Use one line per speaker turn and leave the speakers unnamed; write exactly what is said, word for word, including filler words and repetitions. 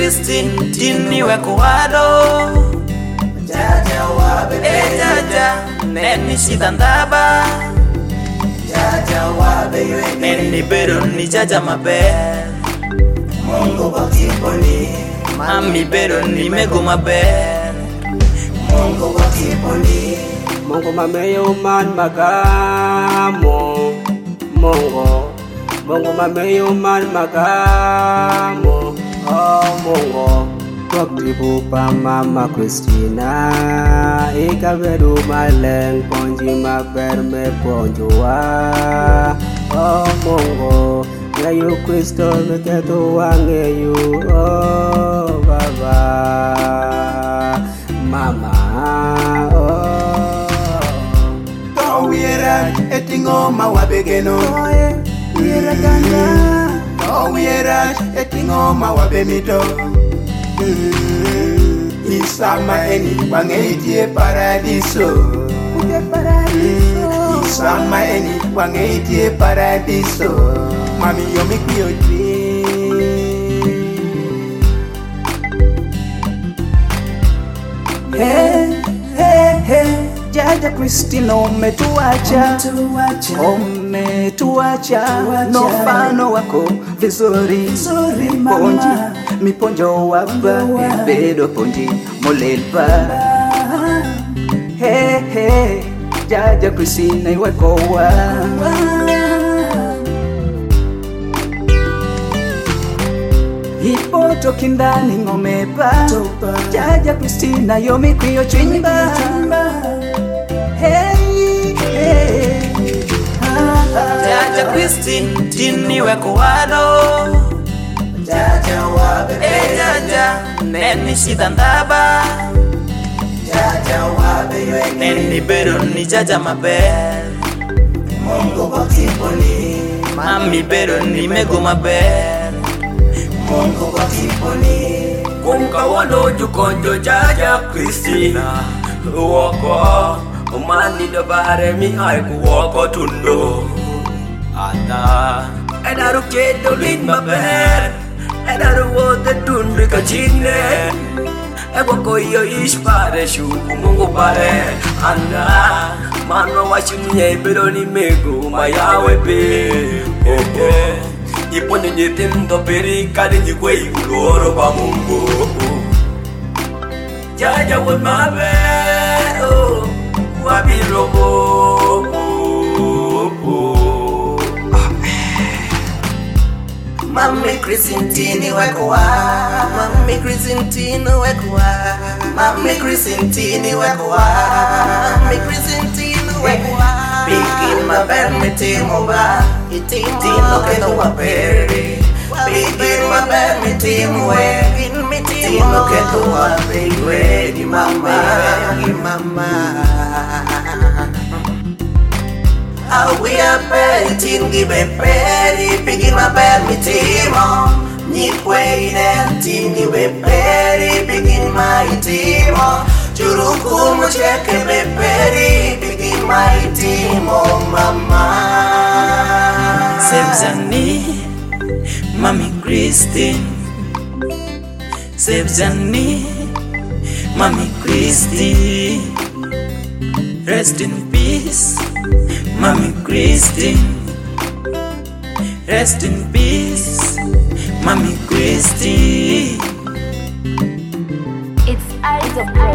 Christine tini weko wado
Jaja wabe
e jaja neni shidandaba
Jaja wabe
neni bedo ni jaja maber
Mungu wakiponi
mami bedo ni mego maber
Mungu wakiponi
Mungu mameyo man magamo Mungu Mungu mameyo man magamo Oh Mungu Waktibu pa mama Christina Ikabedu maleng ponji maber me ponjua Oh Mungu Ngayu Kristo meketu wangeyu Oh Baba Mama Oh
To wiera etingo mawabegeno
Wiera ganga
To wiera etingo mawabemito Isama eni wangeitie paradiso Isama eni wangeitie paradiso Mami yomi kuyoti
Hey, hey, hey, Jaja Christine umetuacha, umetuacha, no mfano wako vizuri, ponji miponjo waba, bedo ponji molelpa. Hey, hey, Jaja Christine wako wa. Hipoto kindani ngomepa Jaja Christina yomi kuyo chimba Hey, hey
Jaja Christine tini weko wado
Jaja wabe
e jaja neni shidandaba
Jaja wabe
neni bedo ni jaja maber
Mungu wakiponi
mami bedo ni mego maber
Mungu wakiponi
Kumka wano jukonjo Jaja Christina Woko Umani do bare mi haiku woko tundo Ata Edaru kedo lin maber Edaru wote tundu kachine Ewako iyo ish pare shuku Mungu pare Anda Mano wachunye pero ni mego mayawe pe Oh oh Iponyo nyithindo peri kadi nyikwe iguloro pa Mungu Jaja won mabe oh wabiro oh oh
Mami Christine tini weko wa
mami Christine tini weko wa
Mami Christine tini weko wa
mami Christine tini weko wa
Bikin maber mitimo ba
itimo
Tino keto waperi Bikin maber mitimo we Tino keto waperi Di mama
Di mama
Awi aperi tingi beperi Bikin maber mitimo Nyikwe inen tingi beperi Bikin maitimo Churuku mocheke beperi Bikin maitimo mama
Sebzani mami Christine Sebzani mami Christine Rest in peace mami Christine Rest in peace mami Christine
It's Eyes of Prayer.